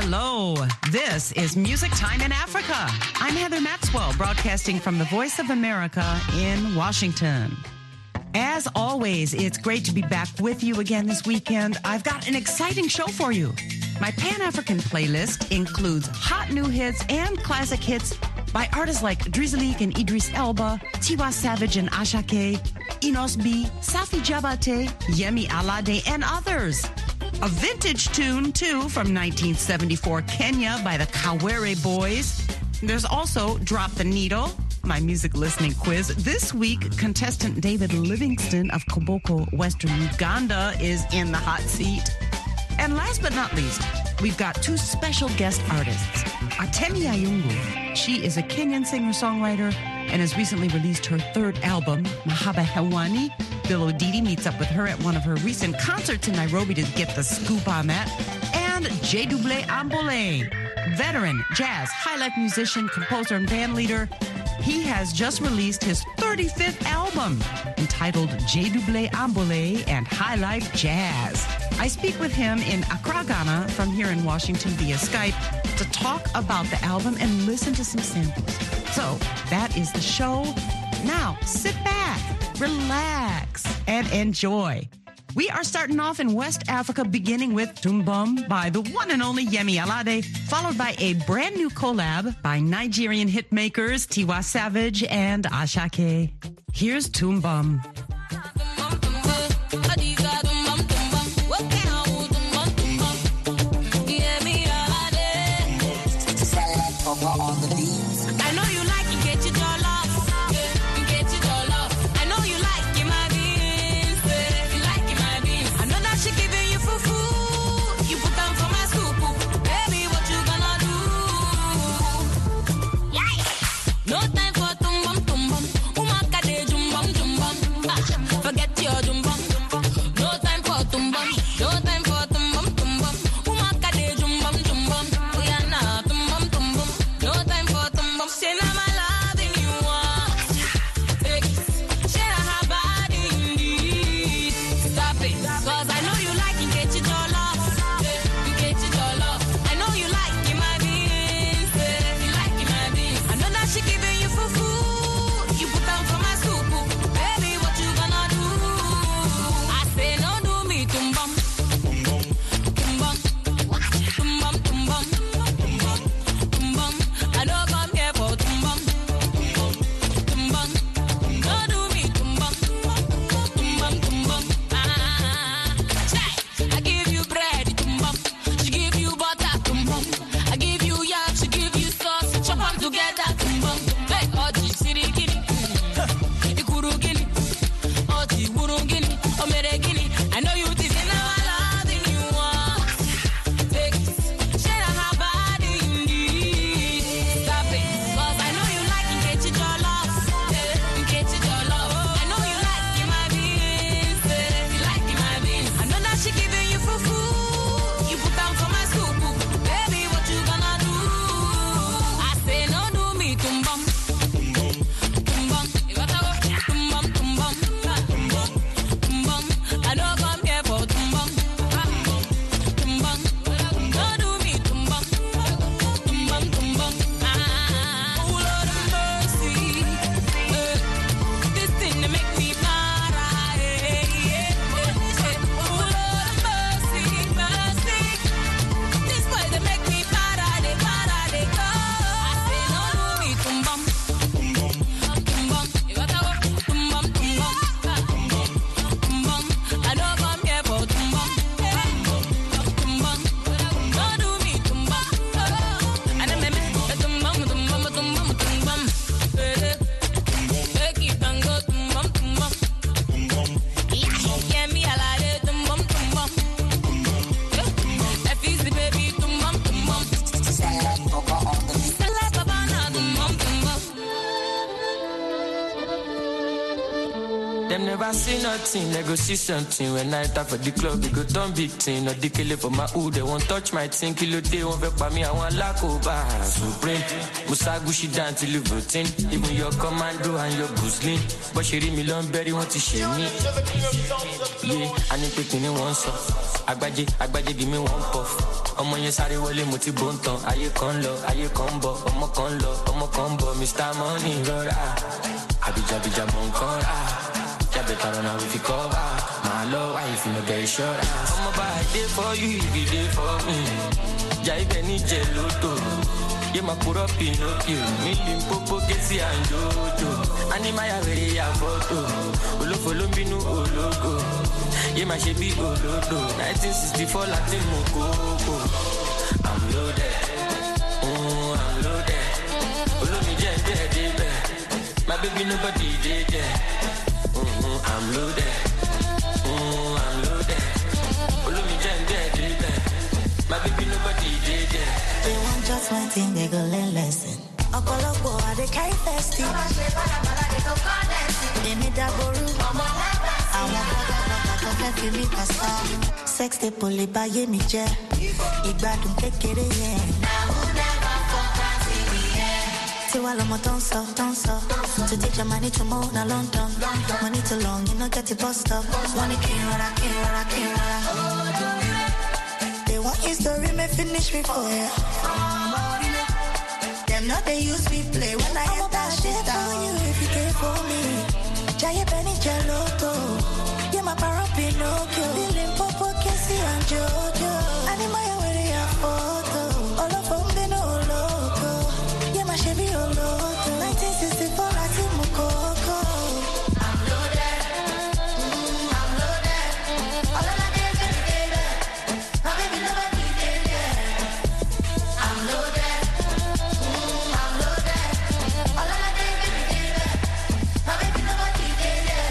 Hello. This is Music Time in Africa. I'm Heather Maxwell, broadcasting from the Voice of America in Washington. As always, it's great to be back with you again this weekend. I've got an exciting show for you. My Pan-African playlist includes hot new hits and classic hits by artists like Drizzly and Idris Elba, Tiwa Savage and Ashake, Enos B, Safi Jabate, Yemi Alade, and others. A vintage tune, too, from 1974 Kenya by the Kawere Boys. There's also Drop the Needle, my music listening quiz. This week, contestant David Livingston of Koboko, Western Uganda, is in the hot seat. And last but not least, we've got two special guest artists. Atemi Ayungu, she is a Kenyan singer-songwriter and has recently released her third album, Mahaba Hewani. Bill Odidi meets up with her at one of her recent concerts in Nairobi to get the scoop on that. And J-Double Ambole, veteran jazz, high-life musician, composer, and band leader. He has just released his 35th album entitled J-Double Ambole and High Life Jazz. I speak with him in Accra, Ghana, from here in Washington via Skype to talk about the album and listen to some samples. So that is the show. Now sit back, relax, and enjoy. We are starting off in West Africa, beginning with Tumbum by the one and only Yemi Alade, followed by a brand new collab by Nigerian hitmakers Tiwa Savage and Ashake. Here's Tumbum. On the beats. I know you like it, get your dollar. Get your dollar. I know you like it, my beans. You like it, my beans. I know that she giving you fufu. You put down for my scoop. Baby, what you gonna do? Yeah. No time for tumbum, tumbum. Umaka de jumbum, jumbum. Forget your jumbum. No time for tumbum. No time for tumbum, tumbum. Umaka de jumbum, jumbum. Uyana tumbum, tumbum. No time for tumbum. Say now my love in you want. Take it. Share her body indeed. Stop it. Cause I know you like it. Get your dollar. You get your dollar. I know you like it, my beans. You like it, my beans. I know that she giving you fufu. You put down for my scoop. Baby, what you gonna do? I say no do me tumbum. Tumbum. Tumbum, tumbum. Tumbum. I don't come here for tumbum. Tumbum. No do me tumbum. Tumbum, tumbum. I give you bread, tumbum. She give you butter, tumbum. I give you yam, she give you sauce. Chop them together, tumbum. Hey, Oji, Sirigini. Ikurugini. Oji, Wurungini. Omeregini. I know you think now I love you want. Take it. Share her body indeed. Stop it. Cause I know you like it. Get your dollar. You get your dollar. I know you like it, my beans. You like it, my beans. I know that she giving you fufu. You put down for my scoop. Baby, what you gonna do? I say no do me tumbum. Tumbum. Tumbum, tumbum. Tumbum. I don't come here for tumbum. Tumbum. No do me tumbum. Tumbum, tumbum. Oh Lord of mercy. This thing that make me para. Oh Lord of mercy, mercy. This way they make me para, they go. I say no do me tumbum. Tumbum. Tumbum, tumbum. Tumbum. I don't come here for tumbum. Tumbum. No do me tumbum. I don't make me tumbum. Take it and go tumbum. Yeah, me alade tumbum. If it's the baby tumbum. Salad Papa on the beats. Salad Papa na tumbum. Them never see nothing, they go see something. When I tap for the club, they go turn big thing. Not the killer for my hood, they won't touch my thing. Kilo day won't vex by me, I want lack over. Supreme, Musagushi down till you routine. Even your commando and your Gusling. But she read me long berry, want to share me. Yeah, I need picking in one song. Agbaje give me one puff. Ọmọ yẹn sáré wọlé mo ti bó ń tan. Ayé kan lọ, ayé kan bọ̀. Ọmọ kan lọ, ọmọ kan bọ̀. Mr. Money rọra. Abija mọ̀ nǹkan rà. Jábẹ̀ tààrà náà we fi cover. Màá lọ wá if you no get insurance. Ọmọ bá I dey for you, if you dey for me. Jà ibẹ̀ ní jẹ lóto. Yé máa kúrọ́ Pinocchio. Mi Limpopo Kesi and Jojo. Animaya wèrè ya fọ́tò. Olófo ló ń bínú ológo. Yé máa ṣe bí olódò. 1964 láti mú kókó. I'm loaded. I'm loaded. Olómi jẹ́ ǹjẹ́ débẹ̀. My baby nobody dey there. I'm loaded. I'm loaded. Olómi jẹ́ ǹjẹ́ débẹ̀. My baby nobody dey there. They want just one thing, they go learn lesson. Ọ̀pọ̀lọpọ̀ they carry festive. They need that boru. Àwọn bàbá fẹ́ fi mí pàṣẹ. Sex dey poli báyé mi jẹ́. Ìgbádùn kékeré yẹn. Tiwa lọmọ tó ń sọ. To take your money to more na London. Money too long, you no get the bus stop. Wọ́n ní kí n rọra. They want history, may finish me for ya. Them not they use me play when I hit that shit down. You if you care for me. Jaya Benny Geloto. Yeah, my parrot Pinocchio. Limpopo Kesi and Jojo. Animaya where they have photo. All of them they know loco. Yeah, my Chevy Oloto. 1964 Latin Mukoko. I'm loaded. I'm loaded. All of that is baby. My baby nobody did it. I'm loaded. I'm loaded. All of that is baby. My baby nobody did it.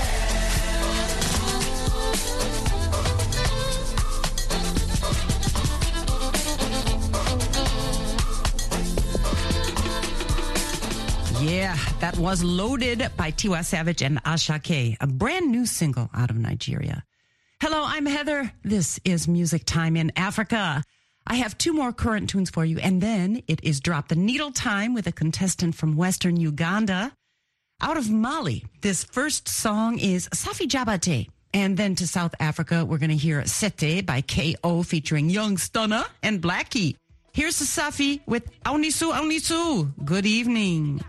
Yeah, that was Loaded by Tiwa Savage and Ashake, a brand new single out of Nigeria. Hello, I'm Heather. This is Music Time in Africa. I have two more current tunes for you, and then it is Drop the Needle time with a contestant from Western Uganda. Out of Mali, this first song is Safi Jabate. And then to South Africa, we're going to hear Sete by K.O. featuring Young Stunna and Blackie. Here's Safi with Aunisu. Good evening.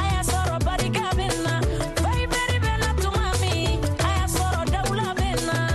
Nah.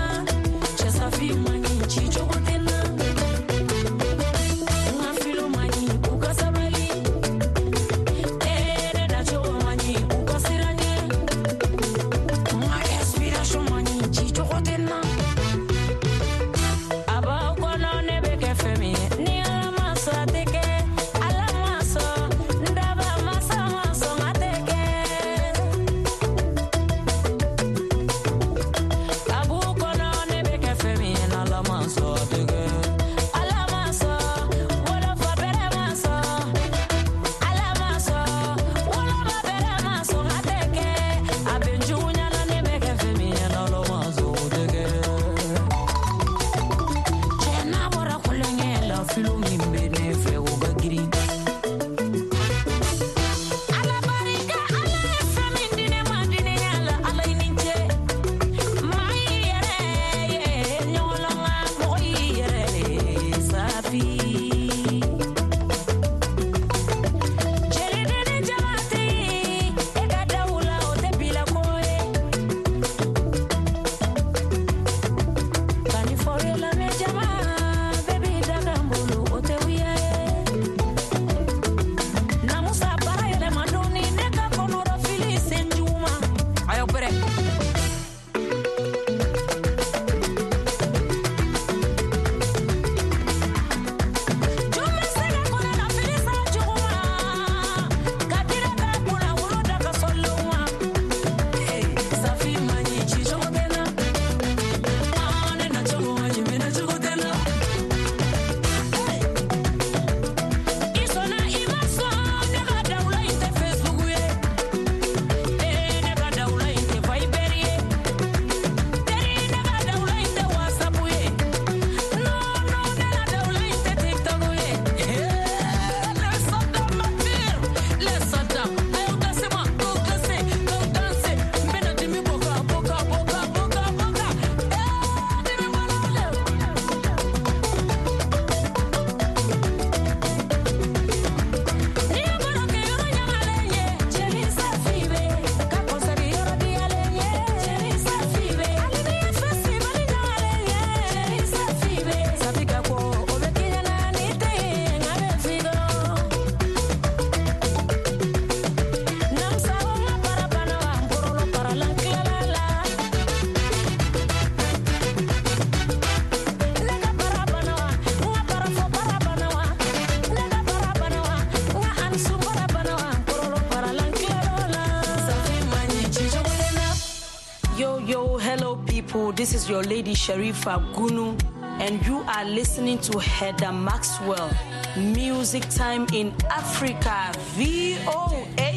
This is your lady Sharifa Gunu, and you are listening to Heather Maxwell. Music Time in Africa, VOA.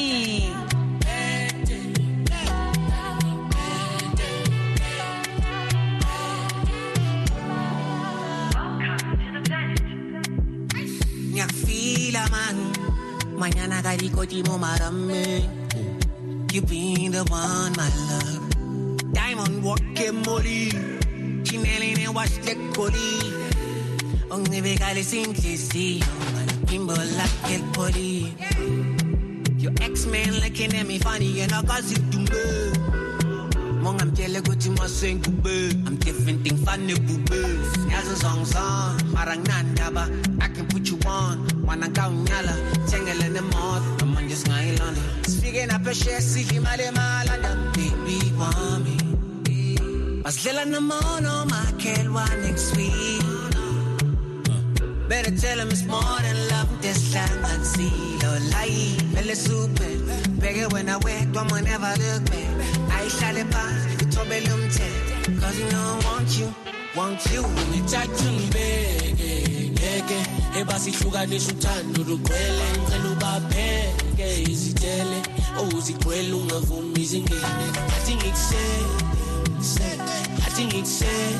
Nyafila man, mañana garikoti mo marame. You be the one, my love. Diamond walking molly, Chinelli and wash the coli. Only because it's simplicity, Kimbo like it body. Your ex-man looking at me funny and I got it to me. Mong I'm telling you my sing I'm different thing funny boo-boos. As a song, marang nandaba, I can put you on. Wanna go nyala, tangle in the mouth, I'm on just ngayon on it. Speaking up a share, see him at him all baby want me. Mas lila na mono, my kid next week. Better tell him it's more than love, this time I see. Lo lie, really super. Bigger when I wake, don't never look back. I shall it pass, you told me lump cause you know I want you. Me touching big, eba si sugar ni sutando do kwele, ngelo ba bege izitele, uzikwele ungavumi zingene. I think it's said, I think it's said,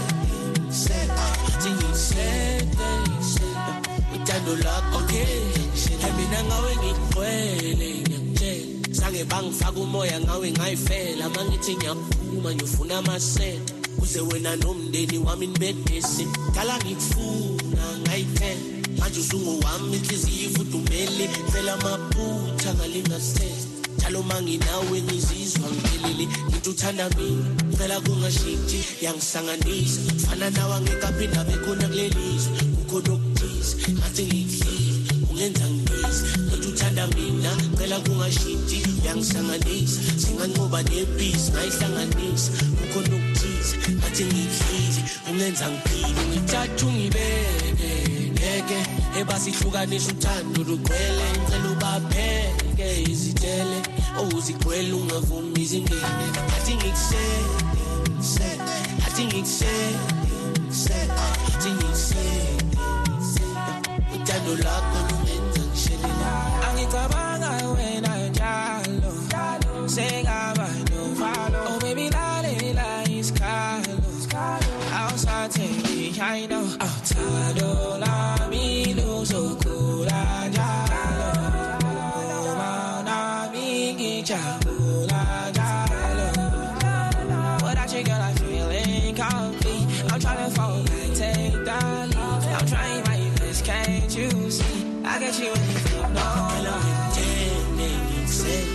utando lakho ke, mina ngawe ngikwele ngiyakutshela. Sange bangifaka umoya ngawe ngayifela, mangithi ngiyaphuma ngifuna amasenta. Uze wena nomndeni wami nibedese, kala ngikufuna ngayithela. Manje usungu wami inhliziyo ifudumele, phela amaphutha ngalingasese. Njalo manginawe ngizizwa ngiphelele, ngithi uthanda mina, phela kungashintshi yangisanganisa. Fana nawe angekaphinda bekhona kulelizwe, kukhona okuthize, ngathi ngikuhlile, ungenza ngibize. Ngithi uthanda mina, phela kungashintshi yangisanganisa. Singanqoba nebhizi ngayihlanganisa, kukhona okuthize, ngathi ngikuhlile, ungenza ngiphile. Ngithatha ungibeke, eba sihlukanisa uthando lugcwele. Ngicela ubapheke izitele, uzikwele ungavumi izingene. Ngathi ngikuhlele, ngathi ngikuhlele, ngathi ngikuhlele. Uthando lakho lungenza ngishelela. Angicabanga wena njalo, sengaba novalo. Oh baby lalela isikhalo, awusathengi I know. Uthando lami luzokhula njalo, uma nami ngijabula njalo. Without you girl I feel incomplete. I'm trying to fall back, take the lead. I'm trying my best, can't you see? I got you when you feel no love. Tell me shit.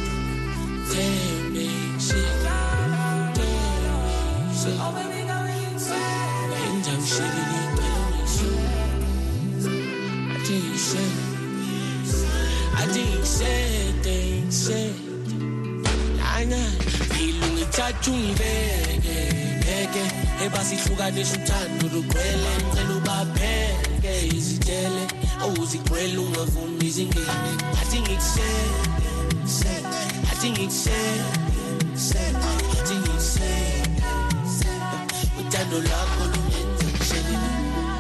Oh baby go insane. And I'm shitting you, telling me shit. I think say. Nah, feeling ngithatha ungibeke, eba sihlukanisa uthando lugcwele. Ngicela ubapheke izitele, uzikwele ungavumi izingene. I think uthando lakho lungenza ngishelela.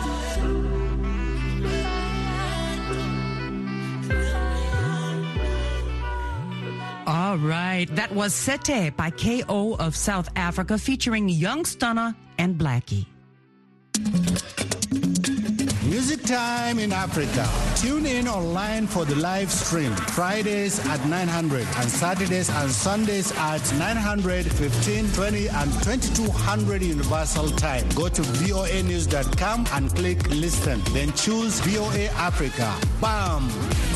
All right, that was Sete by KO of South Africa featuring Young Stunner and Blackie. Music Time in Africa. Tune in online for the live stream. Fridays at 900 and Saturdays and Sundays at 900, 15, 20 and 2200 Universal Time. Go to voanews.com and click listen. Then choose VOA Africa. Bam!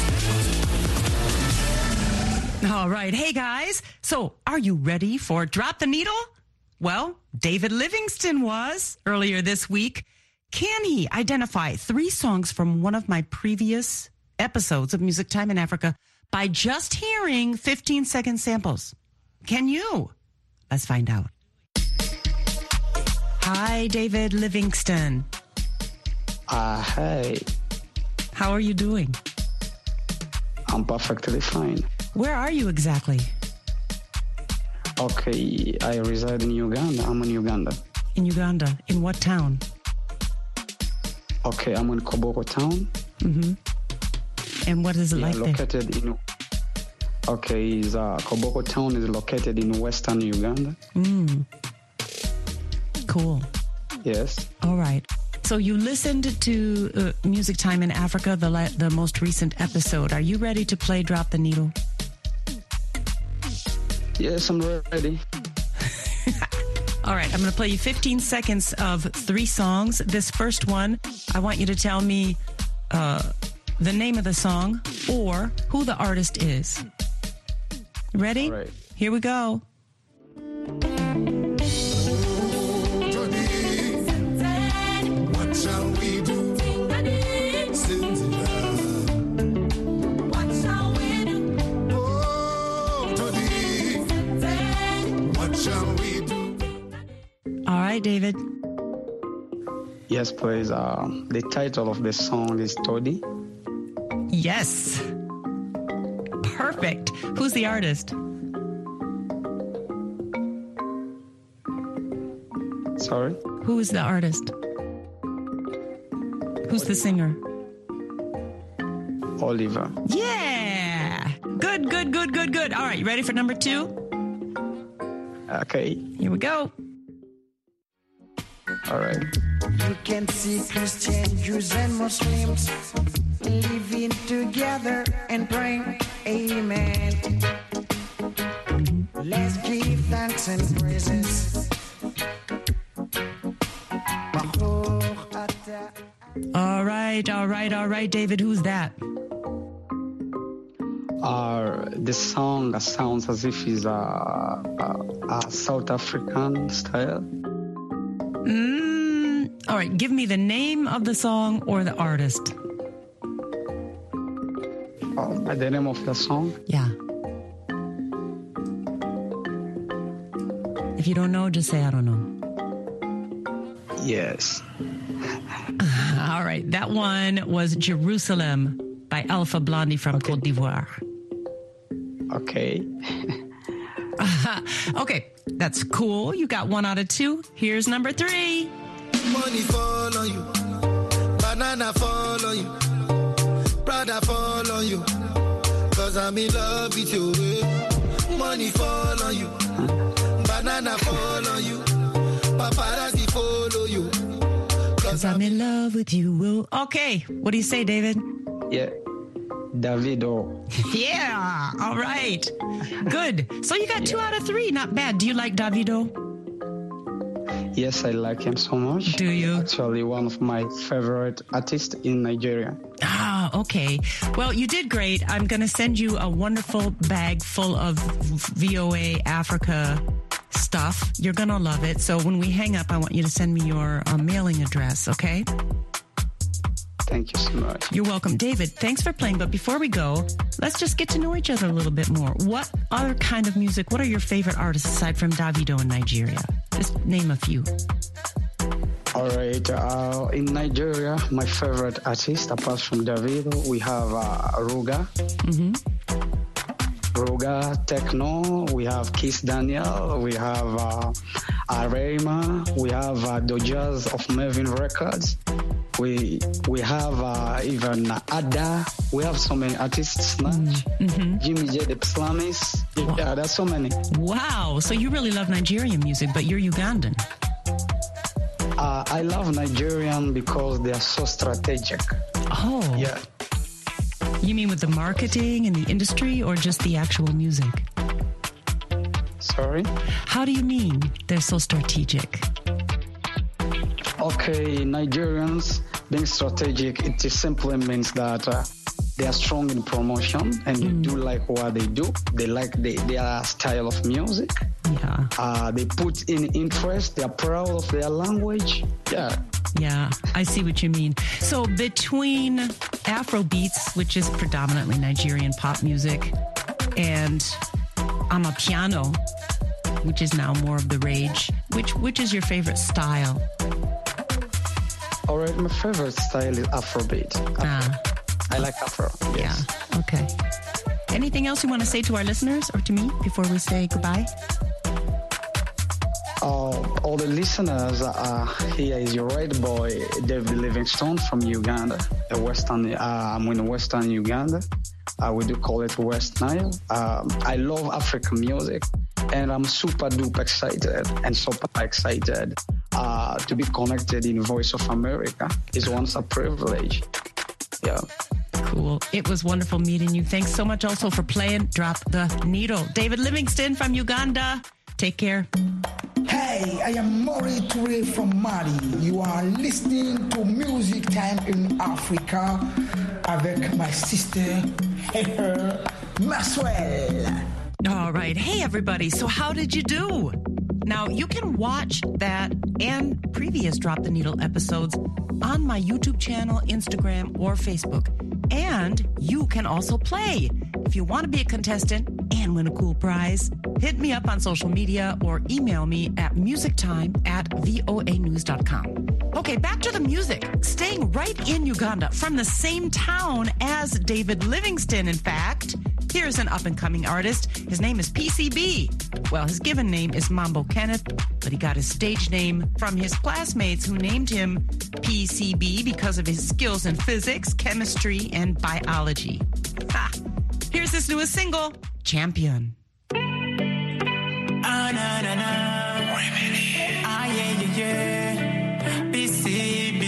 All right. Hey, guys. So are you ready for Drop the Needle? Well, David Livingston was earlier this week. Can he identify 3 songs from one of my previous episodes of Music Time in Africa by just hearing 15-second samples? Can you? Let's find out. Hi, David Livingston. Hi. How are you doing? I'm perfectly fine. Where are you exactly? Okay, I reside in Uganda. I'm in Uganda. in Uganda? In what town? Okay, I'm in Koboko town. Mm-hmm. And what is it like located there? Koboko town is located in western Uganda. Cool. Yes. All right. So you listened to Music Time in Africa, the most recent episode. Are you ready to play Drop the Needle? Yes, I'm ready. All right, I'm going to play you 15 seconds of 3 songs. This first one, I want you to tell me the name of the song or who the artist is. Ready? All right. Here we go. What shall we do? What shall we do? Oh, Todi, what shall we do? All right, David. Yes, please. The title of the song is Todi. Yes. Perfect. Who's the artist? Sorry? Who is the artist? Who's the singer? Oliver. Yeah. Good. All right, you ready for number 2? Okay. Here we go. All right. You can see Christian, Jews, and Muslims living together and praying. Amen. Let's give thanks and praises. All right, David. Who's that? The song sounds as if it's a South African style. All right, give me the name of the song or the artist. The name of the song? Yeah. If you don't know, just say I don't know. Yes. All right, that one was Jerusalem by Alpha Blondy from Côte d'Ivoire. Okay. Okay, that's cool. You got 1 out of 2. Here's number 3. Money fall on you, banana fall on you, Prada fall on you, cause I'm in love with you. Money fall on you, banana fall on you, paparazzi follow you, cause I'm in love with you. Okay, what do you say, David? Yeah. Davido. Yeah, all right. Good. So you got 2 out of 3. Not bad. Do you like Davido? Yes, I like him so much. Do you? Actually, one of my favorite artists in Nigeria. Ah, okay. Well, you did great. I'm going to send you a wonderful bag full of VOA Africa stuff. You're going to love it. So when we hang up, I want you to send me your mailing address, okay? Thank you so much. You're welcome. David, thanks for playing. But before we go, let's just get to know each other a little bit more. What other kind of music, what are your favorite artists aside from Davido in Nigeria? Just name a few. All right. In Nigeria, my favorite artist, apart from Davido, we have Ruga. Mm-hmm. Ruga, Techno. We have Kiss Daniel. We have Arema. We have Dojaz of Maven Records. We have even Ada. We have so many artists. Mm-hmm. Jimmy J, the Psalmist. Wow. Yeah, there's so many. Wow. So you really love Nigerian music, but you're Ugandan. I love Nigerian because they are so strategic. Oh. Yeah. You mean with the marketing and the industry or just the actual music? Sorry? How do you mean they're so strategic? Okay, Nigerians being strategic, it just simply means that they are strong in promotion and they do like what they do. They like their style of music. Yeah. They put in interest. They are proud of their language. Yeah. Yeah, I see what you mean. So between Afrobeats, which is predominantly Nigerian pop music, and Amapiano, which is now more of the rage, which is your favorite style? All right, my favorite style is Afrobeat. I like Afro. Yes. Yeah, okay. Anything else you want to say to our listeners or to me before we say goodbye? All the listeners, here is your red boy, David Livingstone from Uganda, I'm in Western Uganda. We do call it West Nile. I love African music, and I'm super duper excited to be connected in Voice of America. It's once a privilege. Yeah. Cool. It was wonderful meeting you. Thanks so much also for playing Drop the Needle. David Livingstone from Uganda. Take care. Hey, I am Maury Toure from Mali. You are listening to Music Time in Africa avec my sister, Maxwell. All right. Hey, everybody. So how did you do? Now, you can watch that and previous Drop the Needle episodes on my YouTube channel, Instagram, or Facebook. And you can also play. If you want to be a contestant and win a cool prize, hit me up on social media or email me at musictime@voanews.com. Okay, back to the music. Staying right in Uganda, from the same town as David Livingstone, in fact. Here's an up-and-coming artist. His name is PCB. Well, his given name is Mambo Kenneth, but he got his stage name from his classmates who named him PCB because of his skills in physics, chemistry, and biology. Ha! Here's his newest single, Champion. Ah, na, na, na. Ah, yeah, yeah, yeah. PCB.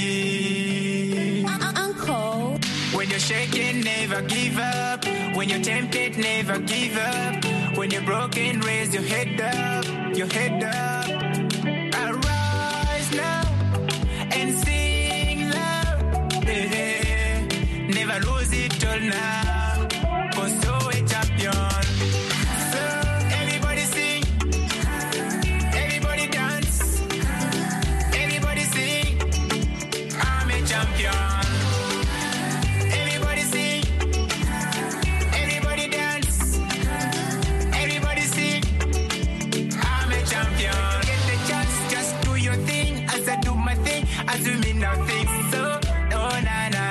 Uncle. When you're shaking, never give up. When you're tempted, never give up. When you're broken, raise your head up. Your head up. Arise now and sing loud. Yeah. Never lose it all now. Cause you're a champion. So everybody sing. Everybody dance. Everybody sing. I'm a champion. Everybody sing. Everybody dance. Everybody sing. I'm a champion. Get the chance, just do your thing. As I do my thing, as we mean nothing. So, oh na na.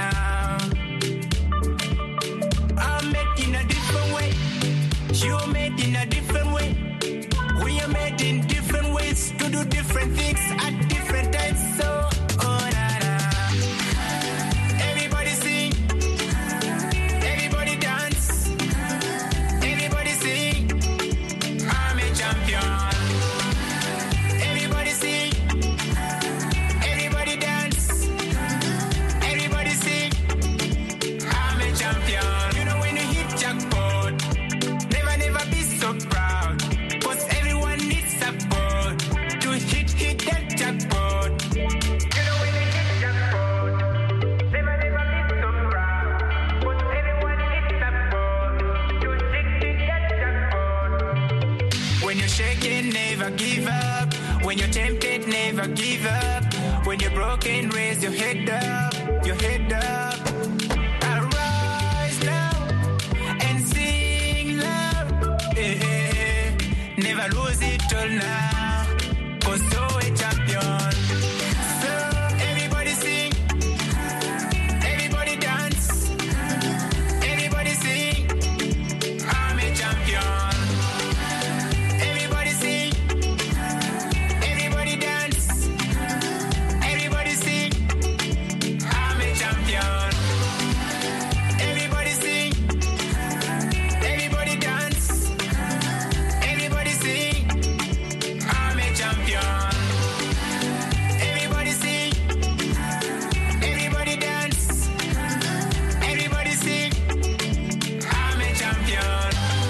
I'm made in a different way. You're made in a different way. We are made in different ways to do different things at different times. So, oh na na. Everybody sing. Everybody dance. Everybody sing. I'm a champion. Everybody sing. Everybody dance. Everybody sing. I'm a champion. You know when you hit jackpot, never be so proud. Cause everyone needs support to hit that jackpot. You know when you hit jackpot, never be so proud. Cause everyone needs support to hit that jackpot. When you're shaking, never give up. When you're tempted, never give up. When you're broken, raise your head up. Your head up. Arise now and sing loud. Yeah. Never lose it all now. Cause you're a champion. So everybody sing. Everybody dance. Everybody sing. I'm a champion. Everybody sing. Everybody dance. Everybody sing. I'm a champion. Everybody sing. Everybody dance. Everybody sing. I'm a champion. Everybody sing. Everybody dance. Everybody sing. I'm a champion.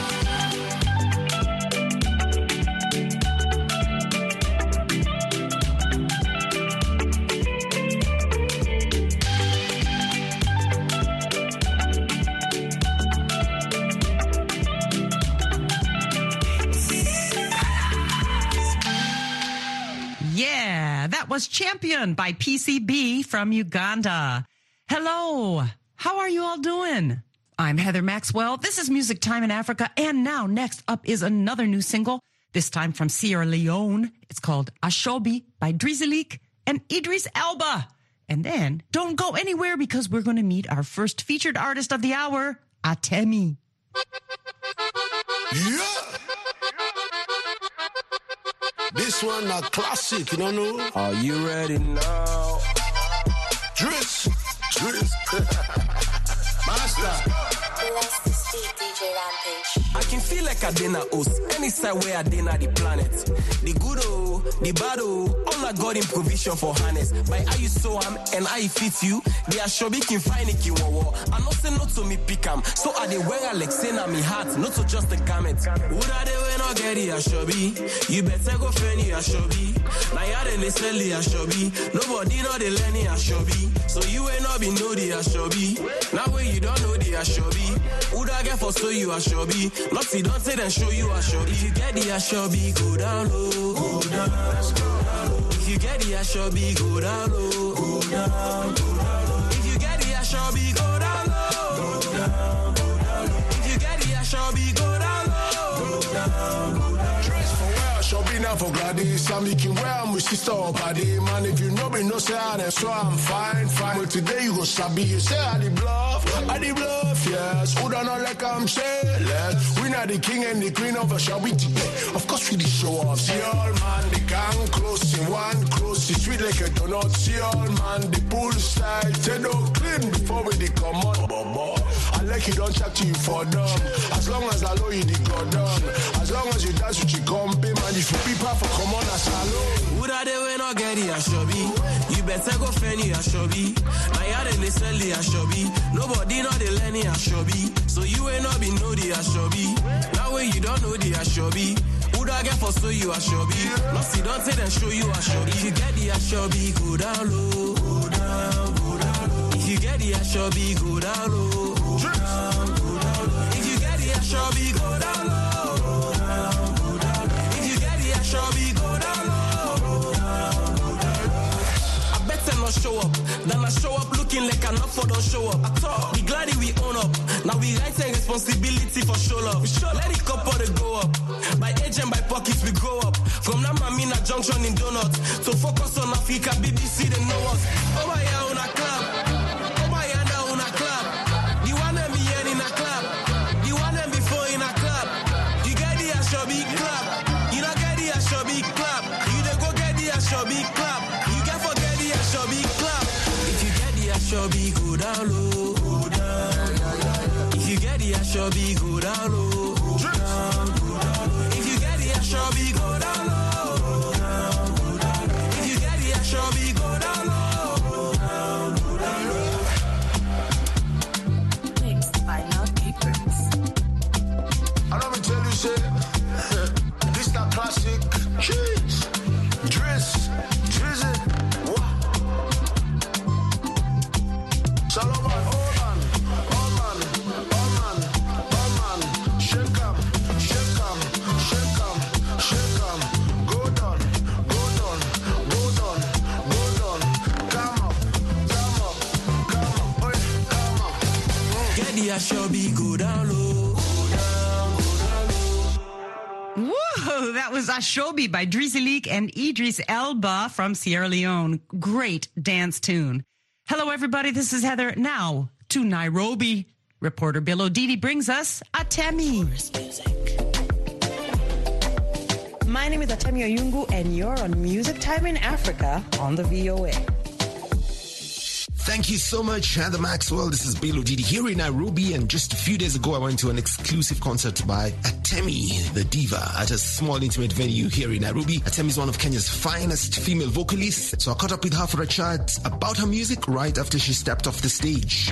Yeah, that was Champion by PCB from Uganda. Hello, how are you all doing? I'm Heather Maxwell. This is Music Time in Africa. And now next up is another new single, this time from Sierra Leone. It's called Ashobi by Drizilik and Idris Elba. And then don't go anywhere because we're going to meet our first featured artist of the hour, Atemi. This one a classic, you don't know? Are you ready now? Driss. Master. I can feel like I dinner host any side where I dinner the planet. The good oh, the bad oh, all I got in provision for harness. By how you sew am and how it fits you, they are sure can find it in war. I not say not to me pick am, so I they wear like saying I'm in heart, not to just a garment. Would I they wear not get it a shobby? You better go fenny a shobby. Now you they listen a shobby. Nobody know the learning a shobby. So you ain't not be know the a shobby. Now when you don't know the a shobby, would I get for so you a shobby? Not see don't say then show you a shobby. If you get the a shobby, go down low. Go down, let's go down low. If you get the a shobby, go down low. Go down, go down low. If you get the a shobby, go down low. Go down, go down low. If you get the a shobby, go down low. Go down, go down. Dress for where I shall be now for Gladys. I'm making where I'm with sister or body. Man, if you know me, no say I so I'm fine. But today you go sabi, you say I the bluff, yes. Who don't know like I'm saying? We not the king and the queen of a shall we today. Of course we the show off. See all man, the gang close in one close. It's sweet like a donut. See all man, the pool style. Say no clean before we the come on. I like you don't chat to you for dumb. As long as I know you the god done. As long as you dance with your company, man, if you people for come on as alone. Would I they when I get it a shobby? You better go fenny a shobby. Now you they listen a shobby. Nobody know the learning a shobby. So you ain't not be know the a shobby. Now when you don't know the a shobby, would I get for so you a shobby? Not see don't say then show you a shobby. If you get the a shobby, go down low. Go down, go down low. If you get the a shobby, go down low. Go down, go down low. If you get the a shobby, go down low. Go down, go down low. If you get the a shobby, go down low. Go down, go down low. I better not show up than I show up looking like I'm not for don't show up. I thought, be glad we own up. Now we right take responsibility for show love. Let it couple to go up. By age and by pockets we grow up. From now Mamina Junction in Donuts. So focus on Africa, BBC they know us. Oh my yeah, on a club. Oh my yeah, now on a club. The one that me in a club. The one that before in a club. You get the Ashobi club. You don't get the Ashobi club. You don't go get the Ashobi club. You can forget the Ashobi club. If you get the Ashobi, go down low. Go down. If you get the Ashobi, go down low. Go down, go down. If you get the Ashobi, go down low. Go down, go down. If you get the Ashobi, go down low. Go down, go down. Mixed by Loud Papers. I don't tell you, say, this that classic. Cheese, dress, drizzy, what? Solomon, hold on, shake 'em, shake 'em, shake 'em, shake 'em. Go down, go down, go down, go down. Come up, come up, come up, oi, come up. Get the Ashobi, go down low. Go down, go down low. Whoa, that was Ashobi by Drizzy Leak and Idris Elba from Sierra Leone. Great dance tune. Hello, everybody. This is Heather. Now to Nairobi. Reporter Bill O'Didi brings us Atemi. My name is Atemi Oyungu, and you're on Music Time in Africa on the VOA. Thank you so much, Heather Maxwell. This is Bill O'Didi here in Nairobi, and just a few days ago I went to an exclusive concert by Atemi, the diva, at a small intimate venue here in Nairobi. Atemi is one of Kenya's finest female vocalists, so I caught up with her for a chat about her music right after she stepped off the stage.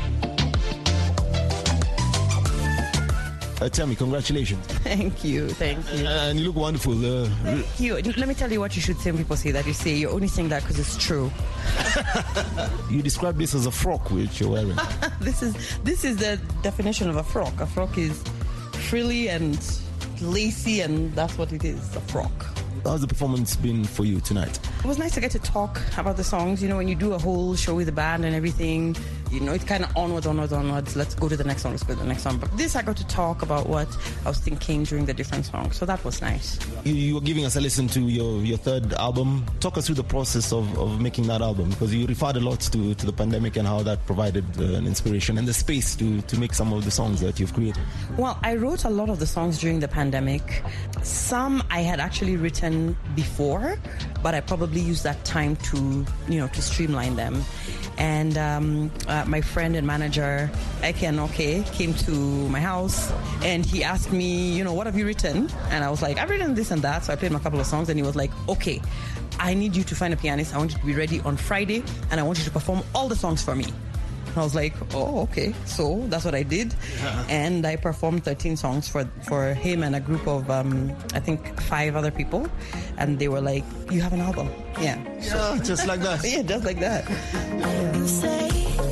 Atemi, congratulations. Thank you. And you look wonderful. Thank you. Let me tell you what you should say when people say that. You say you're only saying that because it's true. You describe this as a frock which you're wearing. This is the definition of a frock. A frock is frilly and lacy, and that's what it is, a frock. How's the performance been for you tonight? It was nice to get to talk about the songs. You know, when you do a whole show with the band and everything, you know, it's kind of onwards. Let's go to the next song, But this, I got to talk about what I was thinking during the different songs. So that was nice. You were giving us a listen to your third album. Talk us through the process of making that album, because you referred a lot to the pandemic and how that provided an inspiration and the space to make some of the songs that you've created. Well, I wrote a lot of the songs during the pandemic. Some I had actually written before, but I probably used that time to streamline them. And my friend and manager, Eke Anoke, came to my house and he asked me, what have you written? And I was like, I've written this and that. So I played him a couple of songs and he was like, okay, I need you to find a pianist. I want you to be ready on Friday and I want you to perform all the songs for me. I was like, oh, okay. So that's what I did. Yeah. And I performed 13 songs for him and a group of, I think, 5 other people. And they were like, you have an album. Yeah. Yeah, just like that. Yeah, just like that. You say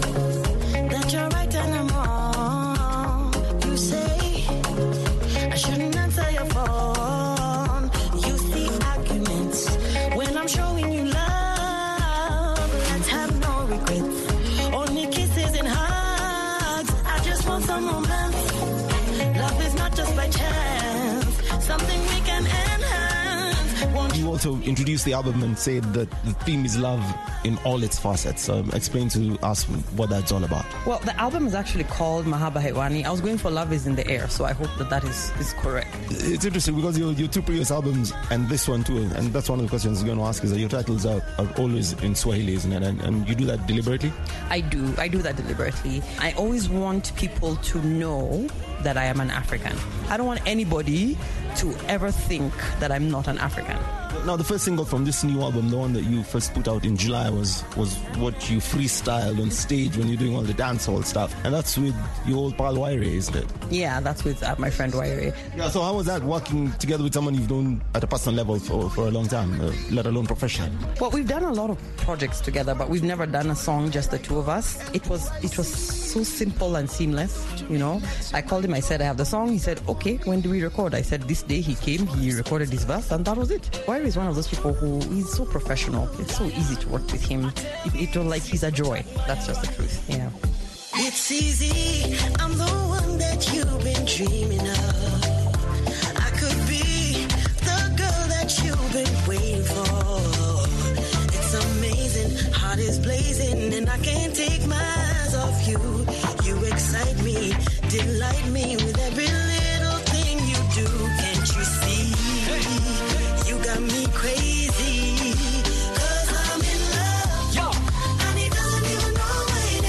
that you're right and I'm wrong. You say I shouldn't answer your phone. You see arguments when I'm showing you love. Let's have no regrets. Only kisses and hugs. I just want some romance. Love is not just by chance. Something we can enhance. You also introduced the album and said that the theme is love in all its facets. Explain to us what that's all about. Well, the album is actually called Mahaba Hewani. I was going for Love is in the Air, so I hope that is correct. It's interesting because your 2 previous albums and this one too, and that's one of the questions I'm going to ask, is that your titles are always in Swahili, isn't it? And you do that deliberately? I do that deliberately. I always want people to know that I am an African. I don't want anybody to ever think that I'm not an African. Now, the first single from this new album, the one that you first put out in July, was what you freestyled on stage when you're doing all the dancehall stuff. And that's with your old pal Waire, isn't it? Yeah, that's with my friend Waire. Yeah, so how was that, working together with someone you've known at a personal level for a long time, let alone professionally? Well, we've done a lot of projects together, but we've never done a song just the two of us. It was so simple and seamless, I called him, I said, I have the song. He said, okay, when do we record? I said, this day. He came, he recorded his verse, and that was it. Waire is one of those people who is so professional. It's so easy to work with him. It was like he's a joy. That's just the truth. Yeah. It's easy. I'm the one that you've been dreaming of. I could be the girl that you've been waiting for. It's amazing. Heart is blazing, and I can't take my eyes off you. You excite me, delight me with every little thing you do. Can't you see? You got me crazy. 'Cause I'm in love. Yo. And he doesn't even know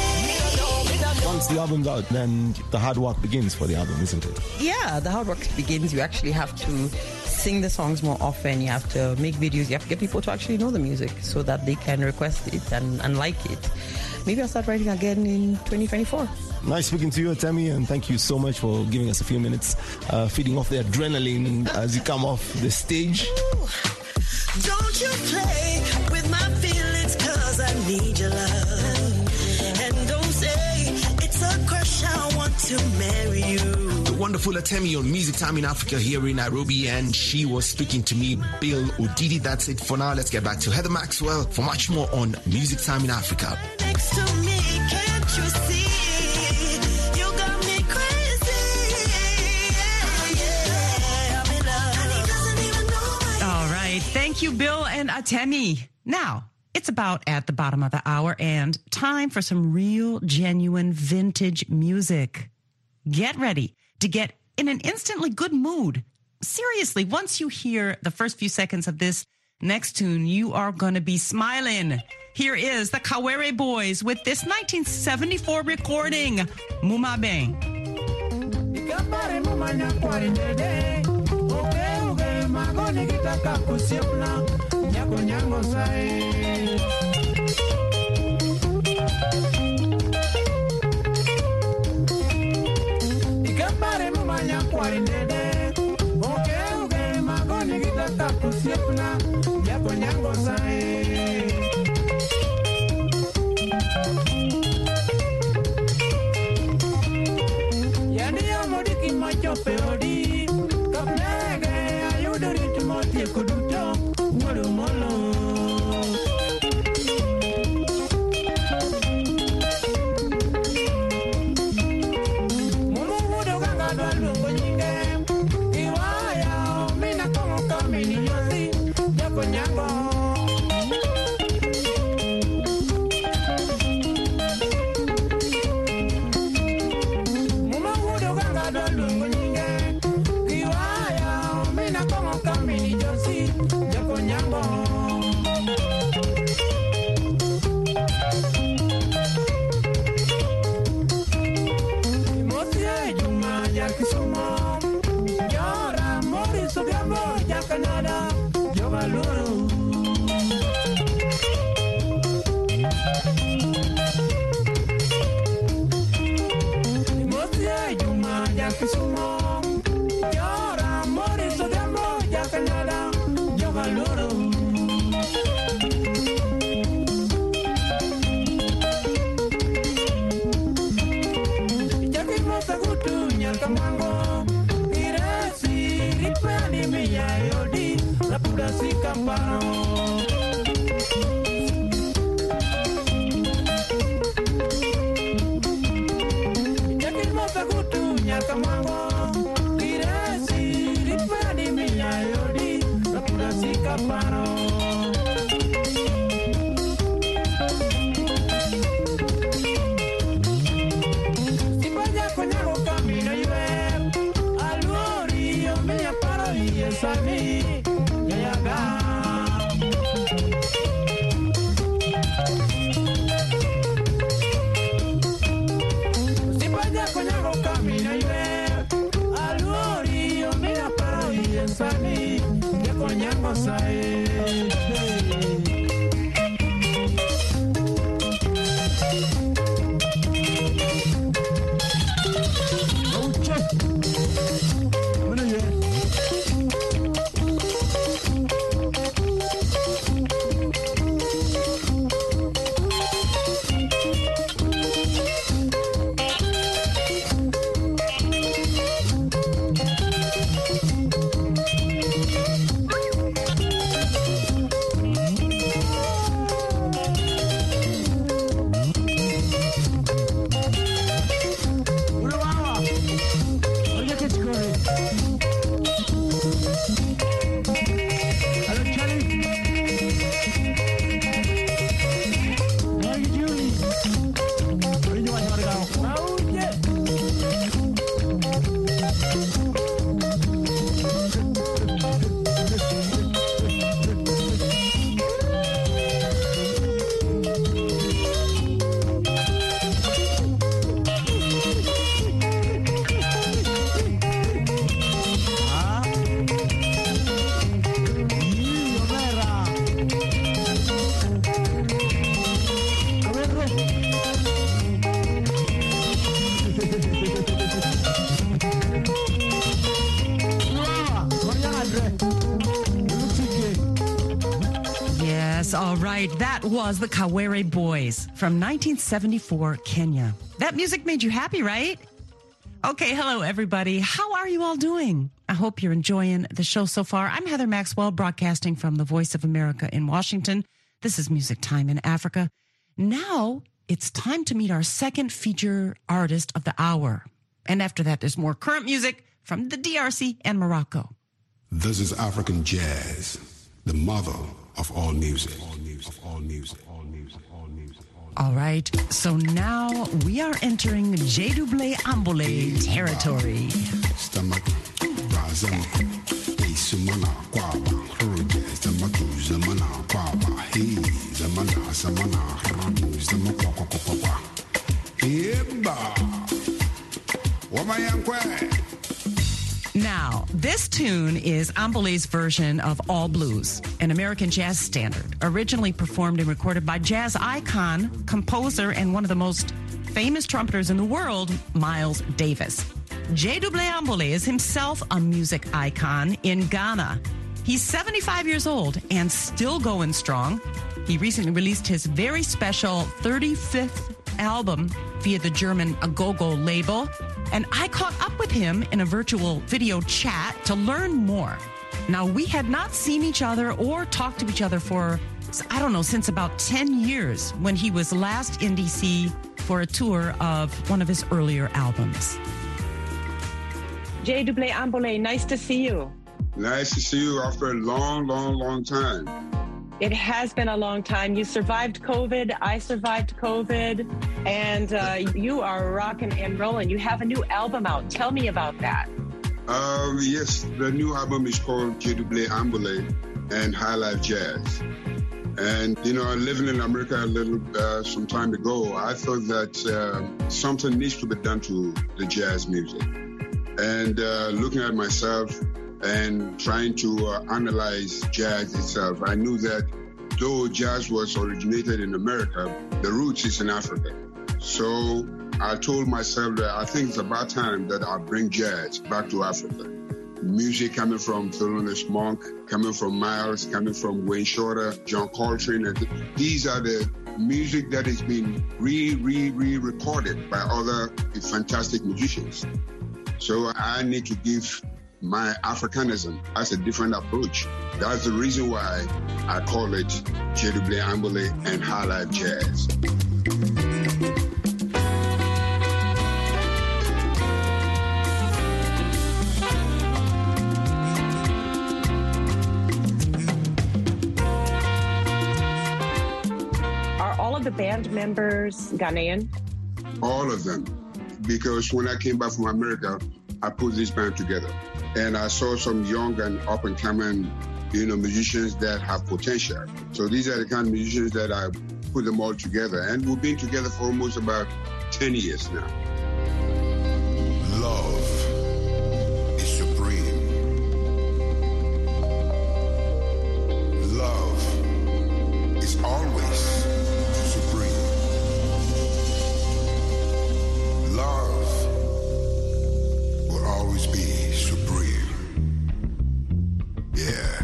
my name. Once the album's out, then the hard work begins for the album, isn't it? Yeah, the hard work begins. You actually have to sing the songs more often. You have to make videos. You have to get people to actually know the music so that they can request it and like it. Maybe I'll start writing again in 2024. Nice speaking to you, Atemi, and thank you so much for giving us a few minutes, feeding off the adrenaline as you come off the stage. Ooh, don't you play with my feelings, 'cause I need your love. And don't say it's a crush, I want to marry you. The wonderful Atemi on Music Time in Africa here in Nairobi, and she was speaking to me, Bill Odidi. That's it for now. Let's get back to Heather Maxwell for much more on Music Time in Africa. Next to me, can't you see? You got me crazy. Yeah, I'm in love. And he doesn't even know my All right. Thank you, Bill and Atemi. Now, it's about at the bottom of the hour and time for some real, genuine, vintage music. Get ready to get in an instantly good mood. Seriously, once you hear the first few seconds of this next tune, you are going to be smiling. Here is the Kawere Boys with this 1974 recording, Mumabe. All right, that was the Kawere Boys from 1974, Kenya. That music made you happy, right? Okay, hello, everybody. How are you all doing? I hope you're enjoying the show so far. I'm Heather Maxwell, broadcasting from the Voice of America in Washington. This is Music Time in Africa. Now it's time to meet our second feature artist of the hour. And after that, there's more current music from the DRC and Morocco. This is African jazz, the mother of all music. All right, so now we are entering J-Double Ambole territory. Now, this tune is Ambole's version of All Blues, an American jazz standard, originally performed and recorded by jazz icon, composer, and one of the most famous trumpeters in the world, Miles Davis. J-Double Ambole is himself a music icon in Ghana. He's 75 years old and still going strong. He recently released his very special 35th album via the German Agogo label. And I caught up with him in a virtual video chat to learn more. Now, we had not seen each other or talked to each other for, I don't know, since about 10 years when he was last in D.C. for a tour of one of his earlier albums. J.W. Ambole, nice to see you. Nice to see you after a long time. It has been a long time. You survived COVID. I survived COVID. And you are rocking and rolling. You have a new album out. Tell me about that. Yes, the new album is called J.W. Ambole and High Life Jazz. And, living in America a little some time ago, I thought that something needs to be done to the jazz music. And looking at myself and trying to analyze jazz itself, I knew that though jazz was originated in America, the roots is in Africa. So I told myself that I think it's about time that I bring jazz back to Africa. Music coming from Thelonious Monk, coming from Miles, coming from Wayne Shorter, John Coltrane. And these are the music that has been re-recorded by other fantastic musicians. So I need to give my Africanism as a different approach. That's the reason why I call it J.W. Ambole and High Life Jazz. Are all of the band members Ghanaian? All of them. Because when I came back from America, I put this band together. And I saw some young and up-and-coming, musicians that have potential. So these are the kind of musicians that I put them all together. And we've been together for almost about 10 years now. Love is supreme. Love is always supreme. Love will always be supreme. Yeah.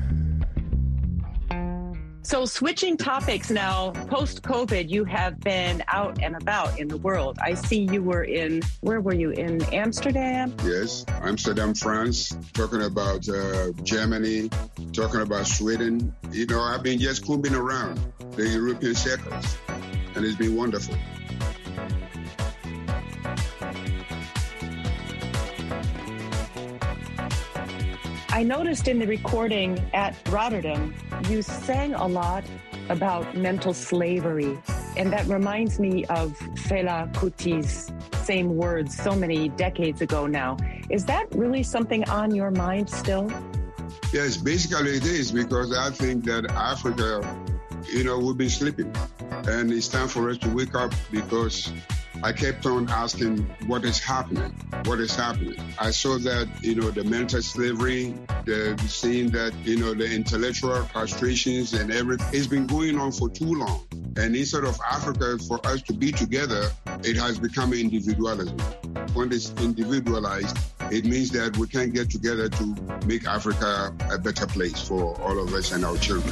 So switching topics now, post-COVID, you have been out and about in the world. I see you were where were you, in Amsterdam? Yes, Amsterdam, France, talking about Germany, talking about Sweden. I've been just combing around the European circles, and it's been wonderful. I noticed in the recording at Rotterdam, you sang a lot about mental slavery. And that reminds me of Fela Kuti's same words so many decades ago now. Is that really something on your mind still? Yes, basically it is, because I think that Africa, we've been sleeping. And it's time for us to wake up, because I kept on asking, what is happening? What is happening? I saw that, the mental slavery, seeing that, the intellectual castrations and everything, it's been going on for too long. And instead of Africa, for us to be together, it has become individualism. When it's individualized, it means that we can't get together to make Africa a better place for all of us and our children.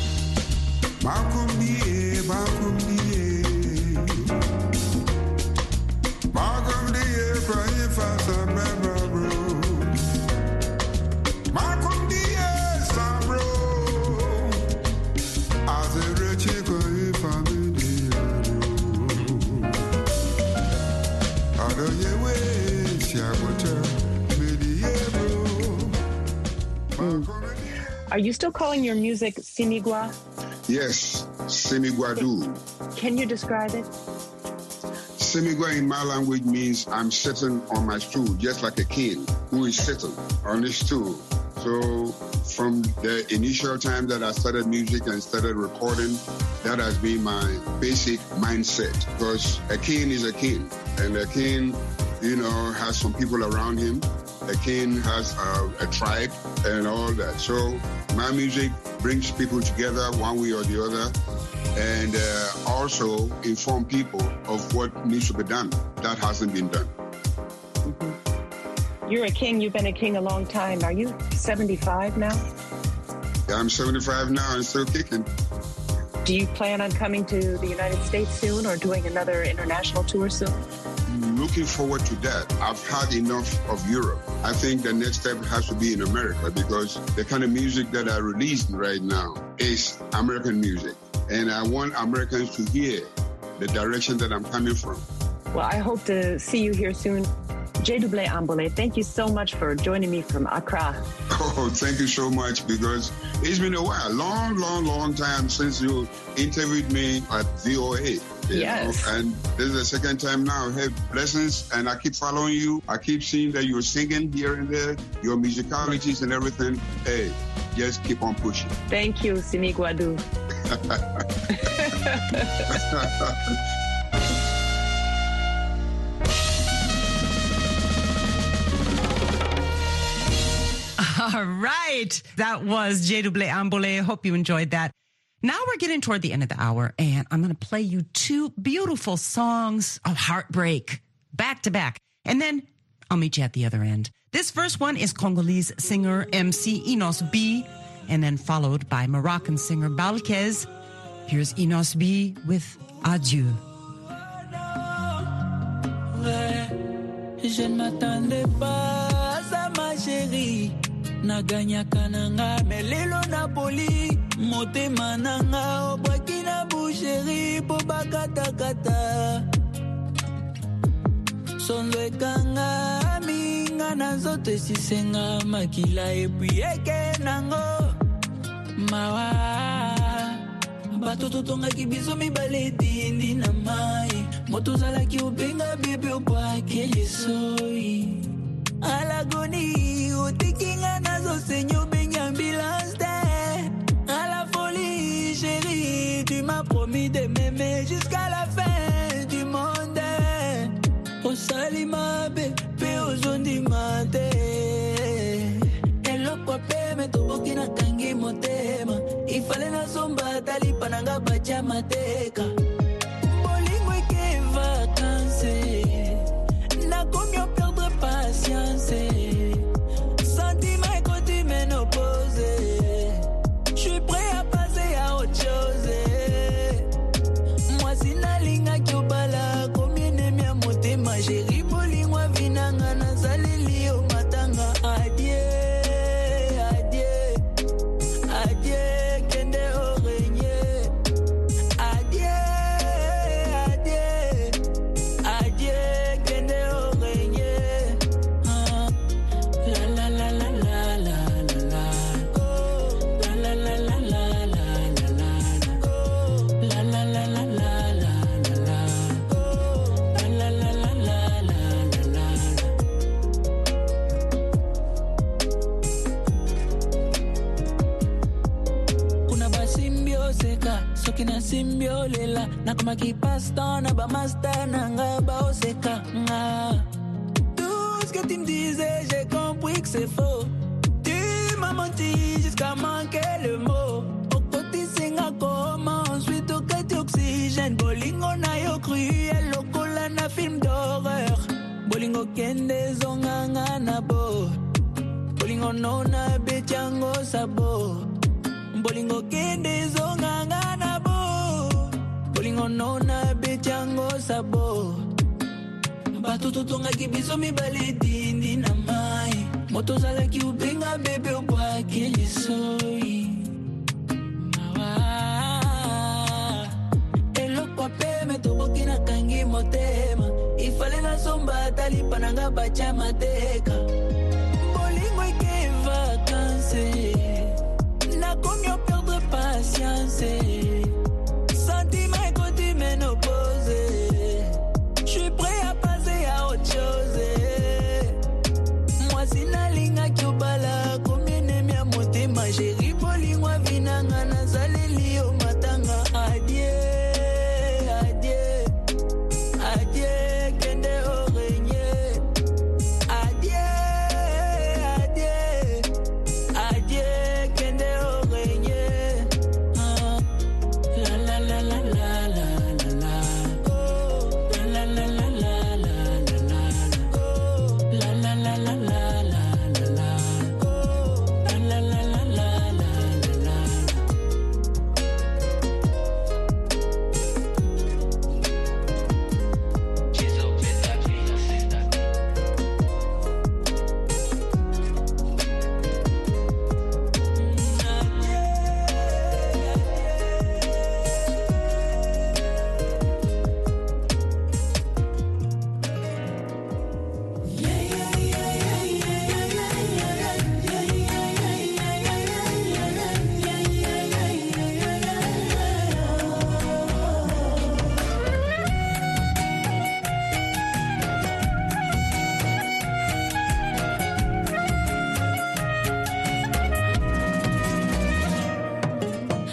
Are you still calling your music Simigwa? Yes, Simigwadu. Can you describe it? Simigwa in my language means I'm sitting on my stool, just like a king who is sitting on his stool. So from the initial time that I started music and started recording, that has been my basic mindset, because a king is a king, and a king, has some people around him. A king has a tribe and all that. So my music brings people together one way or the other, and also inform people of what needs to be done that hasn't been done. Mm-hmm. You're a king. You've been a king a long time. Are you 75 now? Yeah, I'm 75 now and still kicking. Do you plan on coming to the United States soon, or doing another international tour soon? Looking forward to that. I've had enough of Europe. I think the next step has to be in America, because the kind of music that I released right now is American music. And I want Americans to hear the direction that I'm coming from. Well, I hope to see you here soon. J-Double Ambole, thank you so much for joining me from Accra. Oh, thank you so much, because it's been a while, long time since you interviewed me at VOA. Yes. And this is the second time now. Hey, blessings, and I keep following you. I keep seeing that you're singing here and there, your musicalities and everything. Hey, just keep on pushing. Thank you, Sinigwadu. All right. That was J-Double Ambole. Hope you enjoyed that. Now we're getting toward the end of the hour, and I'm going to play you two beautiful songs of heartbreak back to back. And then I'll meet you at the other end. This first one is Congolese singer MC Enos B, and then followed by Moroccan singer Balkez. Here's Enos B with Adieu. Je ne m'attendais pas à ma chérie. Naganyaka nanga melelo Napoli. Motema nanga obwaki na boucherie po bakatakata. Sonzo ekanga minga na nzoto esisenga makila epui eke nango. Mawa bato totongaki biso mibale dindi na mai. Moto zalaki obenga bebe obwaki lisoi. Alagoni otikinga nazo senyo benga ambulance de. À la folie chérie, tu m'as promis de m'aimer jusqu'à la fin du monde. Au salima bébé ozondi mate. Eloko pe metoboki na kangi motema. Ifale na somba talipa nanga bacha mateka. Bolingo eke vacances. Na combien perdre patience. Sentiment et quand tu m'opposes. Je suis prêt à passer à autre chose. Moi si nalinga kyobala. Combien n'aime ya motema. Chéri bolingwa vinanga na salili o matanga. Adieu, adieu, adieu, kende orenye. Adieu, adieu, adieu, kende orenye. La la la la la la la la. La la la la la la la la. La la la la la la la la. La la la la la la la la. Kuna ba symbioseka, soki na symbiolela. Na kama kipasta na ba master nanga ba oseka nga. Tout ce que tu me disais, j'ai compris que c'est faux. Tu m'as menti jusqu'à manquer le mot. Au côté singa comment, ensuite au cas d'oxygène. Bolingo na yo cruel, lokola na film d'horreur. Bolingo kende zonganga na bo. Bolingo no na bechango sabo. Bolingo kende zonganga na bo. Bolingo no na bechango sabo. Bato totongaki biso mibale dindi na mai. Moto zalaki ubenga bebe obwaki lisoi. Mawa eloko pe metoboki na kangi motema. Ifale na somba talipa nanga bacha mateka. Bolingo eke vacances. Na combien perdre patience. Sentiment et quand tu m'opposes. Je suis prêt à passer à autre chose. Moi si nalinga kyobala. Combien n'aime ya motema. Chéri bolingwa vinanga na zaleli o matanga. Adieu, adieu, adieu, kende orenye. Adieu, adieu, adieu, kende orenye. La la la la la la la la. La la la la la la la la. La la la la la la la la. La la la la la la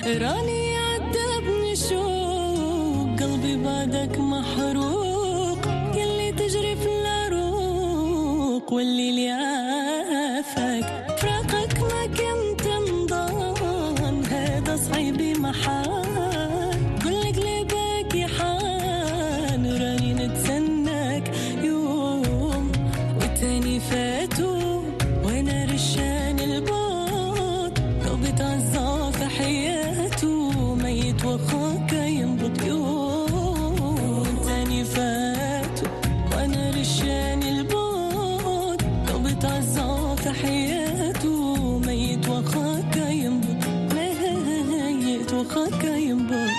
راني عذبني شوق قلبي بعدك محروق يلي تجري في العروق والليل يعافك فراقك ما كنت نضان هذا صعيبي محال كل قلبك يحان راني نتسناك يوم والتاني فاتو وانا رشان البوت قلبي تعزى في حياته ميت وخاك ينبض يوم والتاني فاتو وانا رشان البوت قلبي تعزى في حياته ميت وخاك ينبض ميت وخاك ينبض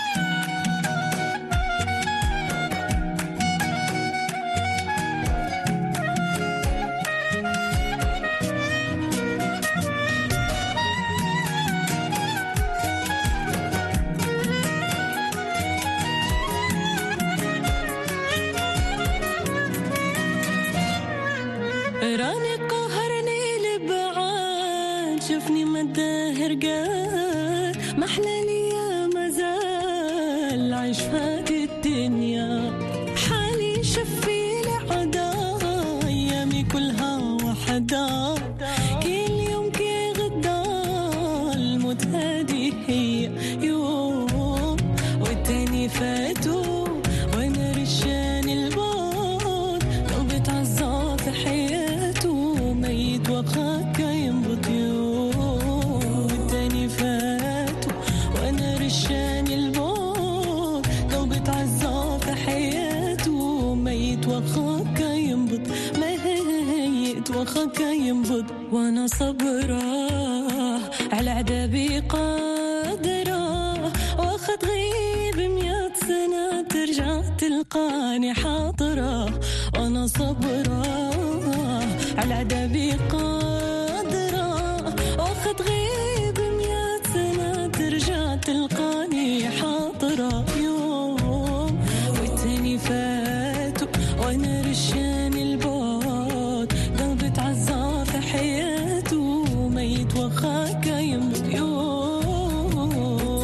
راني قهرني لبعاد شفني مداهر قال محلالي يا مازال عيش فاقي الدنيا حالي شفي لعدا ايامي كلها وحدا كل يوم كي غدا الموت هادي هي يوم والتاني فاتو وانا رشان البوت قلبي تعزى في حياته ميت وخاك ينبض يوم والتاني فاتو وانا رشان البوت قلبي تعزى في حياته ميت وخاك ينبض ميت وخاك ينبض وانا صبرة على عذابي قادرة واخد غيب 100 سنة ترجع تلقاني حاضرة وانا صبرة على عذابي قادرة واخد غيب 100 سنة ترجع تلقاني حاضرة يوم والتاني فاتو وانا رشان البوت قلبي تعزى في حياته ميت وخاك ينبض يوم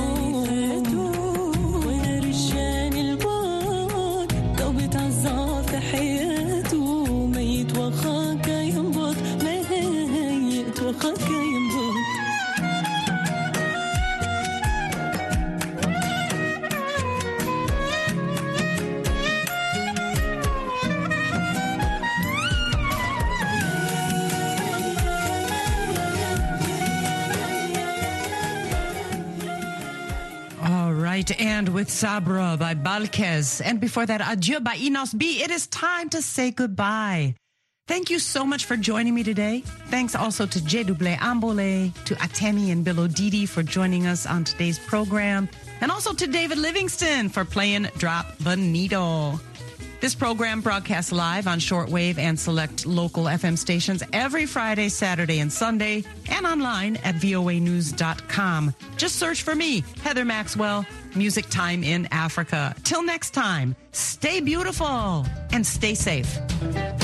وانا رشان البوت قلبي تعزى في حياته ميت وخاك ينبض ميت وخاك ينبض All right, and with Sabra by Balkez, and before that, Adieu by Enos B. It is time to say goodbye. Thank you so much for joining me today. Thanks also to J-Double Ambole, to Atemi and Bilodidi for joining us on today's program, and also to David Livingston for playing Drop the Needle. This program broadcasts live on shortwave and select local FM stations every Friday, Saturday, and Sunday, and online at voanews.com. Just search for me, Heather Maxwell, Music Time in Africa. Till next time, stay beautiful and stay safe.